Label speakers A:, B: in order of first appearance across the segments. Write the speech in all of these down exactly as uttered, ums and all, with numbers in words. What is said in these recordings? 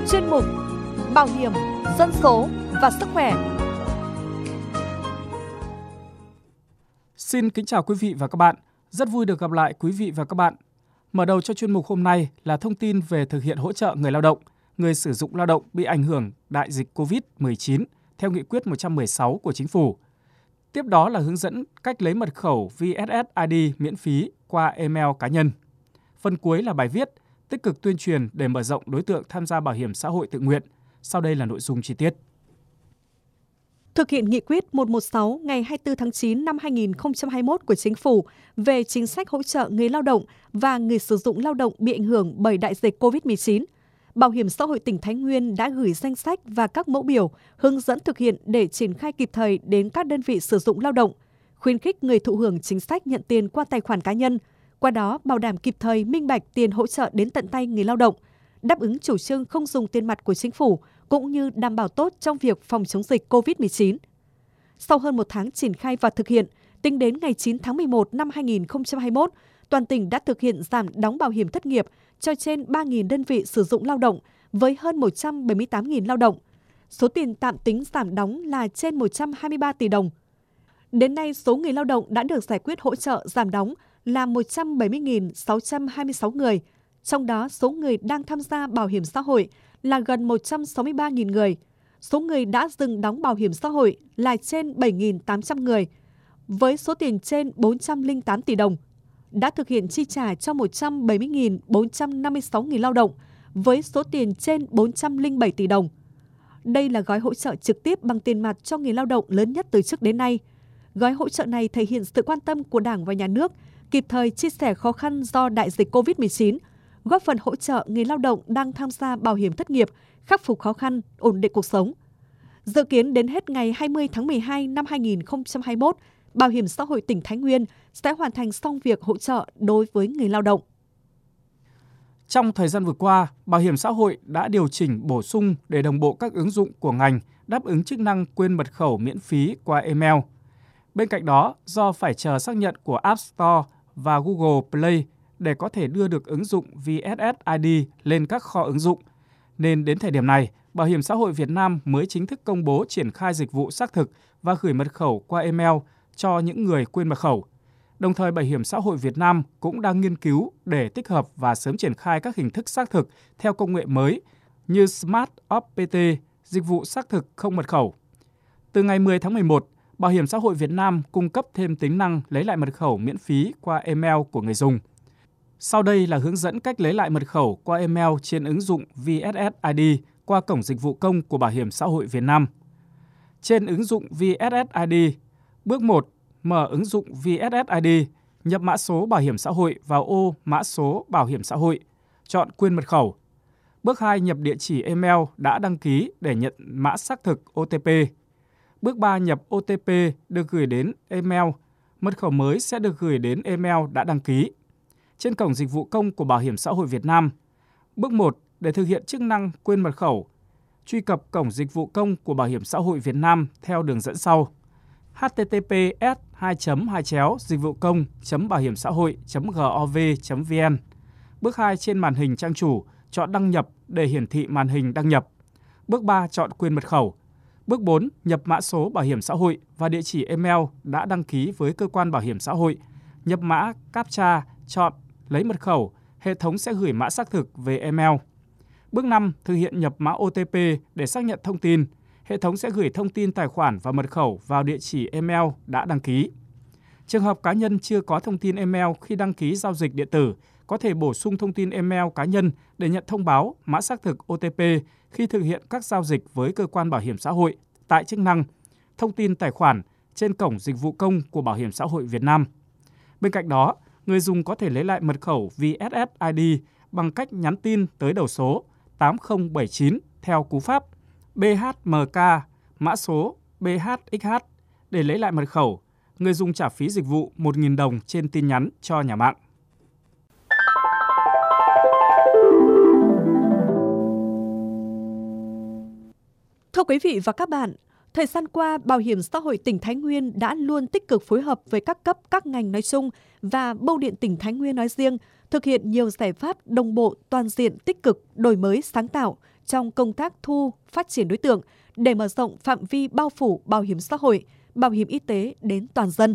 A: chuyên mục Bảo hiểm, dân số và sức khỏe.
B: Xin kính chào quý vị và các bạn. Rất vui được gặp lại quý vị và các bạn. Mở đầu cho chuyên mục hôm nay là thông tin về thực hiện hỗ trợ người lao động, người sử dụng lao động bị ảnh hưởng đại dịch covid mười chín theo nghị quyết một trăm mười sáu của Chính phủ. Tiếp đó là hướng dẫn cách lấy mật khẩu vê ét ét i đê miễn phí qua email cá nhân. Phần cuối là bài viết tích cực tuyên truyền để mở rộng đối tượng tham gia bảo hiểm xã hội tự nguyện. Sau đây là nội dung chi tiết.
A: Thực hiện nghị quyết một trăm mười sáu ngày hai mươi tư tháng chín năm hai nghìn không trăm hai mươi mốt của Chính phủ về chính sách hỗ trợ người lao động và người sử dụng lao động bị ảnh hưởng bởi đại dịch covid mười chín, Bảo hiểm xã hội tỉnh Thái Nguyên đã gửi danh sách và các mẫu biểu hướng dẫn thực hiện để triển khai kịp thời đến các đơn vị sử dụng lao động, khuyến khích người thụ hưởng chính sách nhận tiền qua tài khoản cá nhân, qua đó bảo đảm kịp thời minh bạch tiền hỗ trợ đến tận tay người lao động, đáp ứng chủ trương không dùng tiền mặt của Chính phủ, cũng như đảm bảo tốt trong việc phòng chống dịch covid mười chín. Sau hơn một tháng triển khai và thực hiện, tính đến ngày chín tháng mười một năm hai nghìn không trăm hai mươi mốt, toàn tỉnh đã thực hiện giảm đóng bảo hiểm thất nghiệp cho trên ba nghìn đơn vị sử dụng lao động với hơn một trăm bảy mươi tám nghìn lao động. Số tiền tạm tính giảm đóng là trên một trăm hai mươi ba tỷ đồng. Đến nay, số người lao động đã được giải quyết hỗ trợ giảm đóng là một trăm bảy mươi nghìn sáu trăm hai mươi sáu người, trong đó số người đang tham gia bảo hiểm xã hội là gần một trăm sáu mươi ba nghìn người. Số người đã dừng đóng bảo hiểm xã hội là trên bảy nghìn tám trăm người, với số tiền trên bốn trăm lẻ tám tỷ đồng. Đã thực hiện chi trả cho một trăm bảy mươi nghìn bốn trăm năm mươi sáu người lao động, với số tiền trên bốn trăm lẻ bảy tỷ đồng. Đây là gói hỗ trợ trực tiếp bằng tiền mặt cho người lao động lớn nhất từ trước đến nay. Gói hỗ trợ này thể hiện sự quan tâm của Đảng và Nhà nước, kịp thời chia sẻ khó khăn do đại dịch covid mười chín, góp phần hỗ trợ người lao động đang tham gia bảo hiểm thất nghiệp, khắc phục khó khăn, ổn định cuộc sống. Dự kiến đến hết ngày hai mươi tháng mười hai năm hai nghìn không trăm hai mươi mốt, Bảo hiểm xã hội tỉnh Thái Nguyên sẽ hoàn thành xong việc hỗ trợ đối với người lao động.
B: Trong thời gian vừa qua, Bảo hiểm xã hội đã điều chỉnh bổ sung để đồng bộ các ứng dụng của ngành đáp ứng chức năng quên mật khẩu miễn phí qua email. Bên cạnh đó, do phải chờ xác nhận của App Store và Google Play để có thể đưa được ứng dụng vê ét ét i đê lên các kho ứng dụng, nên đến thời điểm này, Bảo hiểm xã hội Việt Nam mới chính thức công bố triển khai dịch vụ xác thực và gửi mật khẩu qua email cho những người quên mật khẩu. Đồng thời, Bảo hiểm xã hội Việt Nam cũng đang nghiên cứu để tích hợp và sớm triển khai các hình thức xác thực theo công nghệ mới như Smart o pê tê, dịch vụ xác thực không mật khẩu. Từ ngày mười tháng mười một, Bảo hiểm xã hội Việt Nam cung cấp thêm tính năng lấy lại mật khẩu miễn phí qua email của người dùng. Sau đây là hướng dẫn cách lấy lại mật khẩu qua email trên ứng dụng vê ét ét i đê qua cổng dịch vụ công của Bảo hiểm xã hội Việt Nam. Trên ứng dụng vê ét ét i đê, bước một, mở ứng dụng vê ét ét i đê, nhập mã số bảo hiểm xã hội vào ô mã số bảo hiểm xã hội, chọn quên mật khẩu. Bước hai, nhập địa chỉ email đã đăng ký để nhận mã xác thực ô tê pê. Bước ba, nhập ô tê pê được gửi đến email, mật khẩu mới sẽ được gửi đến email đã đăng ký. Trên cổng dịch vụ công của Bảo hiểm xã hội Việt Nam, bước một, để thực hiện chức năng quên mật khẩu, truy cập cổng dịch vụ công của Bảo hiểm xã hội Việt Nam theo đường dẫn sau: h t t p s hai chấm hai chéo dịch vụ công chấm bảo hiểm xã hội chấm gov chấm vn. Bước hai, trên màn hình trang chủ, chọn đăng nhập để hiển thị màn hình đăng nhập. Bước ba, chọn quên mật khẩu. Bước bốn, nhập mã số bảo hiểm xã hội và địa chỉ email đã đăng ký với cơ quan bảo hiểm xã hội. Nhập mã captcha, chọn lấy mật khẩu, hệ thống sẽ gửi mã xác thực về email. Bước năm, thực hiện nhập mã ô tê pê để xác nhận thông tin. Hệ thống sẽ gửi thông tin tài khoản và mật khẩu vào địa chỉ email đã đăng ký. Trường hợp cá nhân chưa có thông tin email khi đăng ký giao dịch điện tử, có thể bổ sung thông tin email cá nhân để nhận thông báo mã xác thực ô tê pê khi thực hiện các giao dịch với cơ quan bảo hiểm xã hội tại chức năng thông tin tài khoản trên cổng dịch vụ công của Bảo hiểm xã hội Việt Nam. Bên cạnh đó, người dùng có thể lấy lại mật khẩu vê ét ét i đê bằng cách nhắn tin tới đầu số tám không bảy chín theo cú pháp bê hát em ca mã số bê hát ích hát để lấy lại mật khẩu. Người dùng trả phí dịch vụ một nghìn đồng trên tin nhắn cho nhà mạng.
A: Thưa quý vị và các bạn, thời gian qua, Bảo hiểm xã hội tỉnh Thái Nguyên đã luôn tích cực phối hợp với các cấp, các ngành nói chung và Bưu điện tỉnh Thái Nguyên nói riêng, thực hiện nhiều giải pháp đồng bộ, toàn diện, tích cực, đổi mới, sáng tạo trong công tác thu, phát triển đối tượng để mở rộng phạm vi bao phủ bảo hiểm xã hội, bảo hiểm y tế đến toàn dân.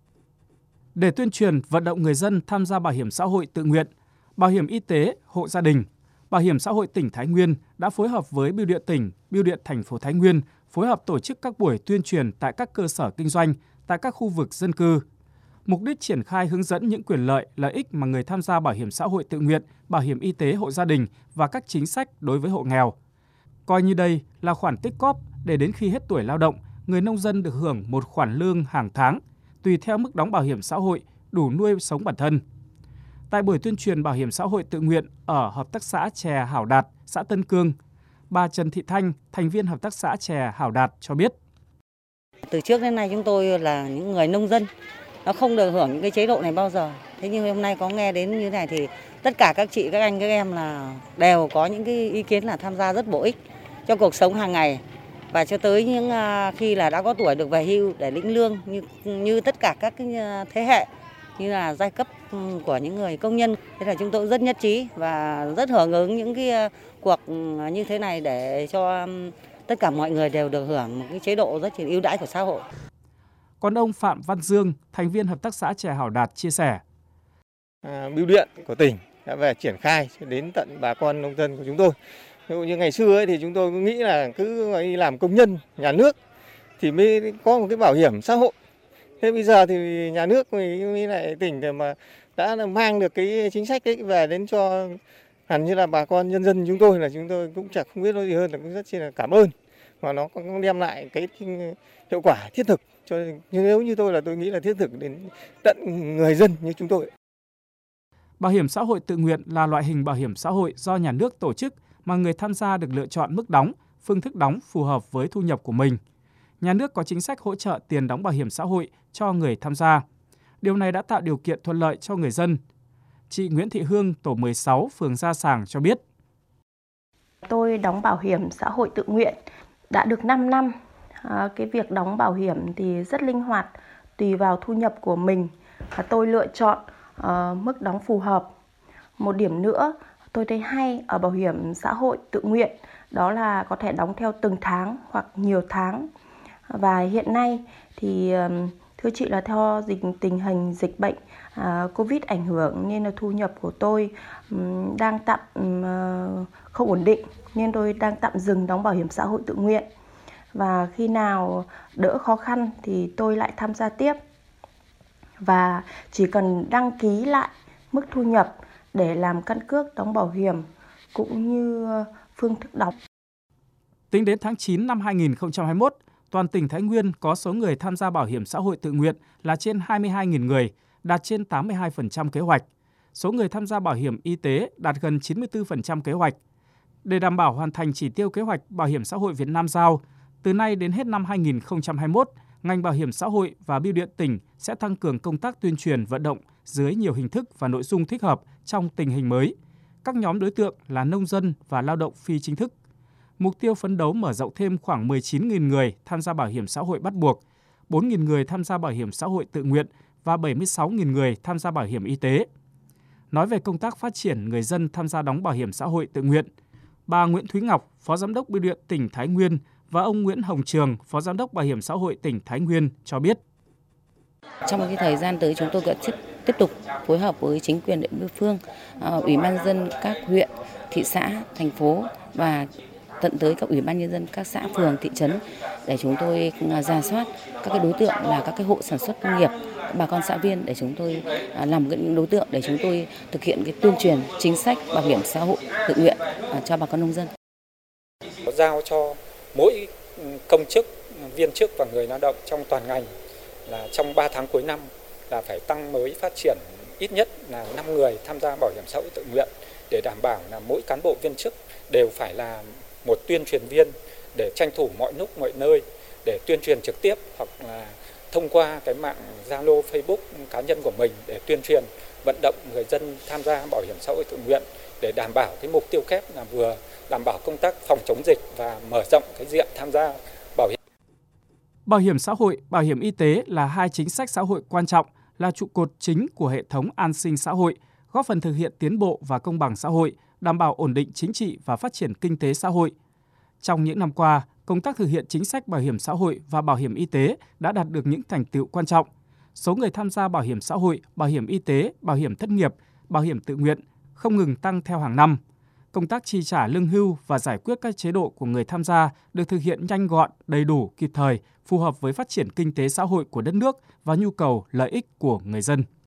B: Để tuyên truyền vận động người dân tham gia bảo hiểm xã hội tự nguyện, bảo hiểm y tế hộ gia đình, Bảo hiểm xã hội tỉnh Thái Nguyên đã phối hợp với Bưu điện tỉnh, Bưu điện thành phố Thái Nguyên phối hợp tổ chức các buổi tuyên truyền tại các cơ sở kinh doanh, tại các khu vực dân cư. Mục đích triển khai hướng dẫn những quyền lợi, lợi ích mà người tham gia bảo hiểm xã hội tự nguyện, bảo hiểm y tế hộ gia đình và các chính sách đối với hộ nghèo. Coi như đây là khoản tích cóp để đến khi hết tuổi lao động, người nông dân được hưởng một khoản lương hàng tháng, tùy theo mức đóng bảo hiểm xã hội, đủ nuôi sống bản thân. Tại buổi tuyên truyền bảo hiểm xã hội tự nguyện ở Hợp tác xã chè Hảo Đạt, xã Tân Cương, bà Trần Thị Thanh, thành viên Hợp tác xã chè Hảo Đạt cho biết.
C: Từ trước đến nay chúng tôi là những người nông dân, nó không được hưởng những cái chế độ này bao giờ. Thế nhưng hôm nay có nghe đến như thế này thì tất cả các chị, các anh, các em là đều có những cái ý kiến là tham gia rất bổ ích cho cuộc sống hàng ngày. Và cho tới những khi là đã có tuổi được về hưu để lĩnh lương như như tất cả các cái thế hệ như là giai cấp của những người công nhân. Thế là chúng tôi rất nhất trí và rất hưởng ứng những cái cuộc như thế này để cho tất cả mọi người đều được hưởng một cái chế độ rất là ưu đãi của xã hội.
B: Còn ông Phạm Văn Dương, thành viên Hợp tác xã chè Hảo Đạt chia sẻ.
D: À, Bưu điện của tỉnh đã về triển khai đến tận bà con nông dân của chúng tôi. Ví dụ như ngày xưa ấy, thì chúng tôi nghĩ là cứ đi làm công nhân nhà nước thì mới có một cái bảo hiểm xã hội. Thế bây giờ thì nhà nước mới lại tỉnh để mà đã mang được cái chính sách ấy về đến cho hẳn như là bà con nhân dân chúng tôi, là chúng tôi cũng chẳng không biết nói gì hơn là cũng rất là cảm ơn, và nó cũng đem lại cái hiệu quả thiết thực cho, nếu như tôi là tôi nghĩ là thiết thực đến tận người dân như chúng tôi.
B: Bảo hiểm xã hội tự nguyện là loại hình bảo hiểm xã hội do nhà nước tổ chức mà người tham gia được lựa chọn mức đóng, phương thức đóng phù hợp với thu nhập của mình. Nhà nước có chính sách hỗ trợ tiền đóng bảo hiểm xã hội cho người tham gia. Điều này đã tạo điều kiện thuận lợi cho người dân. Chị Nguyễn Thị Hương, tổ mười sáu, phường Gia Sàng cho biết.
E: Tôi đóng bảo hiểm xã hội tự nguyện đã được năm năm. À, cái việc đóng bảo hiểm thì rất linh hoạt, tùy vào thu nhập của mình. Và tôi lựa chọn uh, mức đóng phù hợp. Một điểm nữa tôi thấy hay ở bảo hiểm xã hội tự nguyện đó là có thể đóng theo từng tháng hoặc nhiều tháng. Và hiện nay thì thưa chị là theo dịch tình hình dịch bệnh uh, Covid ảnh hưởng nên là thu nhập của tôi um, đang tạm um, không ổn định, nên tôi đang tạm dừng đóng bảo hiểm xã hội tự nguyện. Và khi nào đỡ khó khăn thì tôi lại tham gia tiếp. Và chỉ cần đăng ký lại mức thu nhập để làm căn cước đóng bảo hiểm cũng như phương thức đóng.
B: Tính đến tháng chín năm hai nghìn không trăm hai mươi mốt, toàn tỉnh Thái Nguyên có số người tham gia bảo hiểm xã hội tự nguyện là trên hai mươi hai nghìn người, đạt trên tám mươi hai phần trăm kế hoạch. Số người tham gia bảo hiểm y tế đạt gần chín mươi tư phần trăm kế hoạch. Để đảm bảo hoàn thành chỉ tiêu kế hoạch Bảo hiểm xã hội Việt Nam giao, từ nay đến hết năm hai nghìn không trăm hai mươi mốt, ngành bảo hiểm xã hội và Bưu điện tỉnh sẽ tăng cường công tác tuyên truyền vận động dưới nhiều hình thức và nội dung thích hợp trong tình hình mới. Các nhóm đối tượng là nông dân và lao động phi chính thức. Mục tiêu phấn đấu mở rộng thêm khoảng mười chín nghìn người tham gia bảo hiểm xã hội bắt buộc, bốn nghìn người tham gia bảo hiểm xã hội tự nguyện và bảy mươi sáu nghìn người tham gia bảo hiểm y tế. Nói về công tác phát triển người dân tham gia đóng bảo hiểm xã hội tự nguyện, bà Nguyễn Thúy Ngọc, Phó Giám đốc Bưu điện tỉnh Thái Nguyên và ông Nguyễn Hồng Trường, Phó Giám đốc Bảo hiểm xã hội tỉnh Thái Nguyên cho biết.
C: Trong cái thời gian tới chúng tôi sẽ tiếp tục phối hợp với chính quyền địa phương, ủy ban nhân dân các huyện, thị xã, thành phố và tận tới các ủy ban nhân dân các xã, phường, thị trấn để chúng tôi rà soát các cái đối tượng là các cái hộ sản xuất nông nghiệp, bà con xã viên để chúng tôi làm những đối tượng để chúng tôi thực hiện cái tuyên truyền chính sách bảo hiểm xã hội tự nguyện cho bà con nông dân.
F: Giao cho mỗi công chức, viên chức và người lao động trong toàn ngành là trong ba tháng cuối năm là phải tăng mới phát triển ít nhất là năm người tham gia bảo hiểm xã hội tự nguyện để đảm bảo là mỗi cán bộ viên chức đều phải là một tuyên truyền viên để tranh thủ mọi lúc mọi nơi để tuyên truyền trực tiếp hoặc là thông qua cái mạng Zalo, Facebook cá nhân của mình để tuyên truyền vận động người dân tham gia bảo hiểm xã hội tự nguyện để đảm bảo cái mục tiêu kép là vừa đảm bảo công tác phòng chống dịch và mở rộng cái diện tham gia bảo hiểm.
B: Bảo hiểm xã hội, bảo hiểm y tế là hai chính sách xã hội quan trọng, là trụ cột chính của hệ thống an sinh xã hội, góp phần thực hiện tiến bộ và công bằng xã hội đảm bảo ổn định chính trị và phát triển kinh tế xã hội. Trong những năm qua, công tác thực hiện chính sách bảo hiểm xã hội và bảo hiểm y tế đã đạt được những thành tựu quan trọng. Số người tham gia bảo hiểm xã hội, bảo hiểm y tế, bảo hiểm thất nghiệp, bảo hiểm tự nguyện không ngừng tăng theo hàng năm. Công tác chi trả lương hưu và giải quyết các chế độ của người tham gia được thực hiện nhanh gọn, đầy đủ, kịp thời, phù hợp với phát triển kinh tế xã hội của đất nước và nhu cầu lợi ích của người dân.